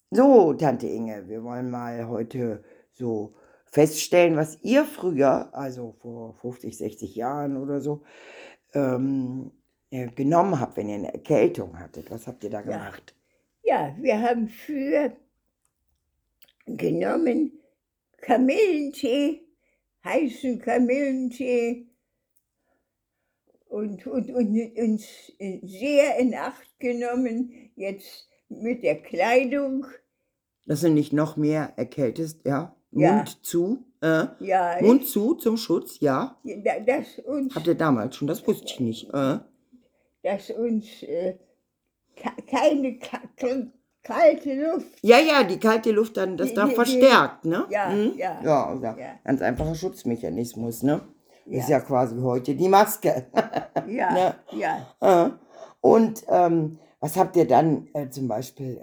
So, Tante Inge, wir wollen mal heute so feststellen, was ihr früher, also vor 50, 60 Jahren oder so, ähm, genommen habt, wenn ihr eine Erkältung hattet. Was habt ihr da Ja, gemacht? ja, wir haben früher genommen Kamillentee, heißen Kamillentee und uns sehr in Acht genommen, jetzt mit der Kleidung. Dass du nicht noch mehr erkältest, ja? Ja, ja, Mund zu zum Schutz, ja? dass Habt uns, ihr damals schon, das wusste ich nicht. dass uns keine kalte Luft, Ja, ja, die kalte Luft dann, das da die, verstärkt, ne? ja, Mhm. ja, Ja, ja, ja, ganz einfacher Schutzmechanismus, ne? Das ist ja, ja quasi heute die Maske. ja, Ne? ja. Äh, Und was habt ihr dann zum Beispiel,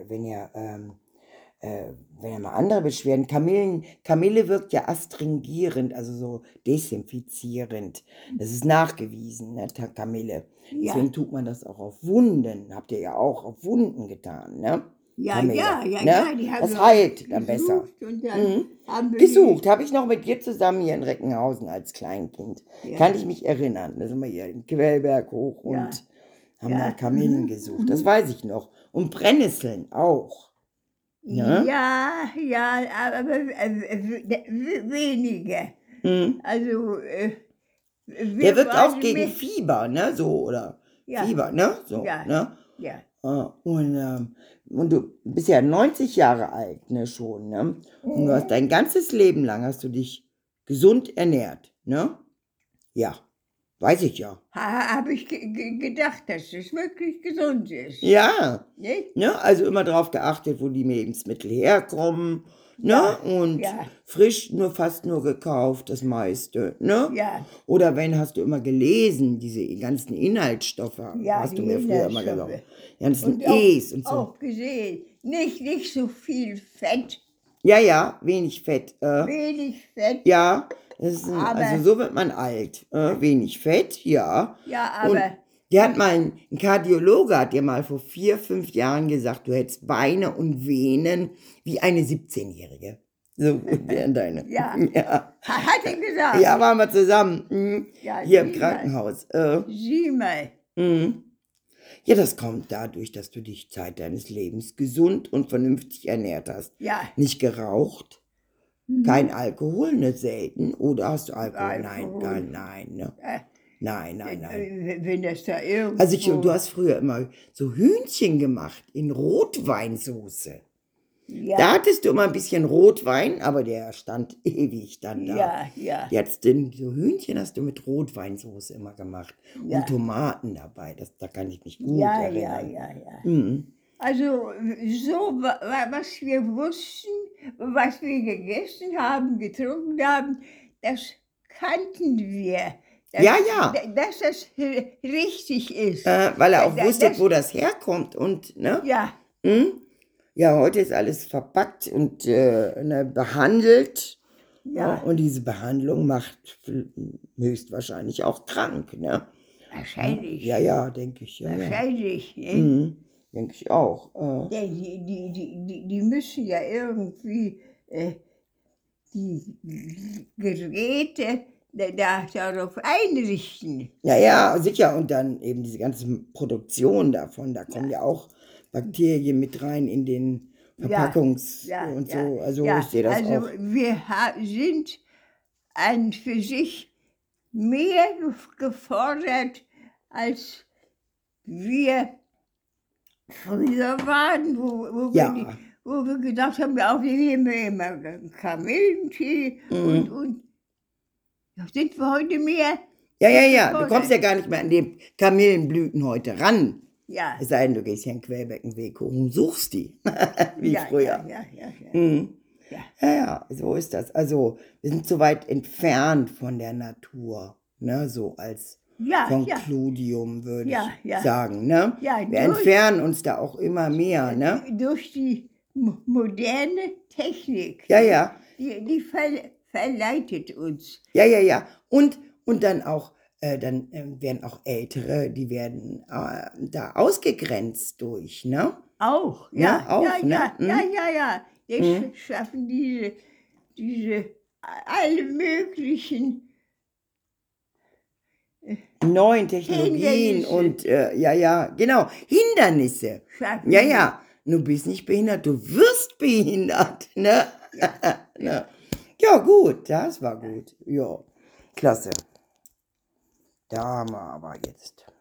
äh, wenn ihr mal andere Beschwerden, Kamille wirkt ja astringierend, also so desinfizierend. Das ist nachgewiesen, ne, Kamille. Ja, Deswegen tut man das auch auf Wunden. Habt ihr ja auch auf Wunden getan, ne? ja, Kamille, ja, ja, ne? ja, die haben Das wir auch heilt dann besser. gesucht und dann Mhm. haben wir Gesucht, die, habe ich noch mit dir zusammen hier in Reckenhausen als Kleinkind. Kann ja, ich mich erinnern. Da sind wir hier den Quellberg hoch ja, und haben da ja, Kamillen gesucht. Das mhm. weiß ich noch. Und Brennnesseln auch. Ne? Ja, ja, aber wenige. Mhm. Also, Der wir wirkt auch waren gegen mit, Fieber, ne? So, oder ja, Fieber, ne? So, ja, ne? ja, Und du bist ja 90 Jahre alt, ne, schon, ne? Und du hast mhm. dein ganzes Leben lang hast du dich gesund ernährt, ne? Ja, weiß ich ja. Habe ich gedacht, dass es wirklich gesund ist. Ja, Nicht? ne? Also immer darauf geachtet, wo die Lebensmittel herkommen, ne? Ja, Und ja, frisch fast nur gekauft, das meiste, ne? ja, Oder wenn, hast du immer gelesen, diese ganzen Inhaltsstoffe, ja, hast du die mir früher immer gesagt. Inhaltsstoffe. Die ganzen Und E's und so. auch gesehen, nicht so viel Fett, Ja, ja, wenig Fett. wenig Fett, Ja, also aber, so wird man alt. Wenig Fett, ja. ja, Und aber der hat ich, mal, ein Kardiologe hat dir mal vor 4, 5 Jahren gesagt, du hättest Beine und Venen wie eine 17-Jährige. So wären deine. ja, Ja. hat er gesagt. Ja, waren wir zusammen. Ja, Hier im sieh mal, Krankenhaus. sieh mal. Mhm. Ja, das kommt dadurch, dass du dich Zeit deines Lebens gesund und vernünftig ernährt hast. Ja, Nicht geraucht, kein mhm. Alkohol, ne, selten. Oder hast du Alkohol? Nein, gar Alkohol. nein, ne? Äh, Nein, nein, nein. wenn das da Und du irgendwo, hast früher immer so Hühnchen gemacht in Rotweinsoße. Da ja, hattest du immer ein bisschen Rotwein, aber der stand ewig dann da. ja, ja, Jetzt den so Hühnchen hast du mit Rotweinsoße immer gemacht und ja, Tomaten dabei. Da kann ich mich gut ja, ja, erinnern. ja, ja. Mhm. Also so, was wir wussten, was wir gegessen haben, getrunken haben, das kannten wir, Ja, ja, dass das richtig ist. weil er Da, auch wusste, das, wo das herkommt und, ne? ja, Mhm. Ja, heute ist alles verpackt und ne, behandelt. ja, Und diese Behandlung macht höchstwahrscheinlich auch krank, ne? Ja, wahrscheinlich, ja, denke ich, ja, ja. wahrscheinlich. Ne? Denke ich auch. Denn die müssen ja irgendwie die Geräte darauf einrichten. Ja, ja, sicher. Und dann eben diese ganze Produktion davon, da kommen Ja, ja auch Bakterien mit rein in den ja, Verpackungs ja, und ja, so. Also ich ja. sehe das Also auch. wir sind an für sich mehr gefordert, als wir früher waren, Ja. wo wir gedacht haben, ja, wir nehmen immer Kamillentee Mhm. und da sind wir heute mehr Ja, ja, ja. Du kommst gefordert. ja gar nicht mehr an die Kamillenblüten heute ran. Ja, Es sei denn, du gehst hier in Quellbeckenweg hoch und suchst die. Wie ja, ja, früher. ja, ja, ja, Mhm. ja, Ja, ja, so ist das. Also, wir sind so weit entfernt von der Natur, ne? So als ja, ja, Konkludium würde ja, ich ja, sagen, ne? ja, Wir entfernen uns da auch immer mehr, ne? durch die moderne Technik, Ja, nicht? ja, Die verleitet uns. ja, ja, ja. Und dann auch, werden auch Ältere, die werden da ausgegrenzt durch, ne? Auch, Ne? ja, Auch, ja, ne? ja, ja, ja, ja. Die Mhm. schaffen diese alle möglichen Neuen Technologien Hindernisse und, ja, genau, Hindernisse. Ja, schaffen die. ja, du bist nicht behindert, du wirst behindert, ne? Ja, ja. Ne? Ja, gut, das war gut. Ja, klasse. Da haben wir aber jetzt